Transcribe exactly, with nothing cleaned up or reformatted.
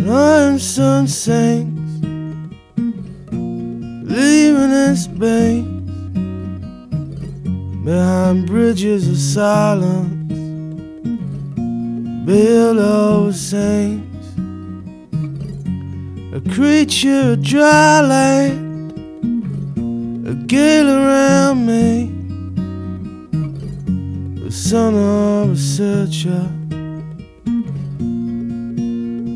An iron sun sinks, leaving its base behind bridges of silence built over saints. A creature of dry land, a gale around me, the son of a searcher.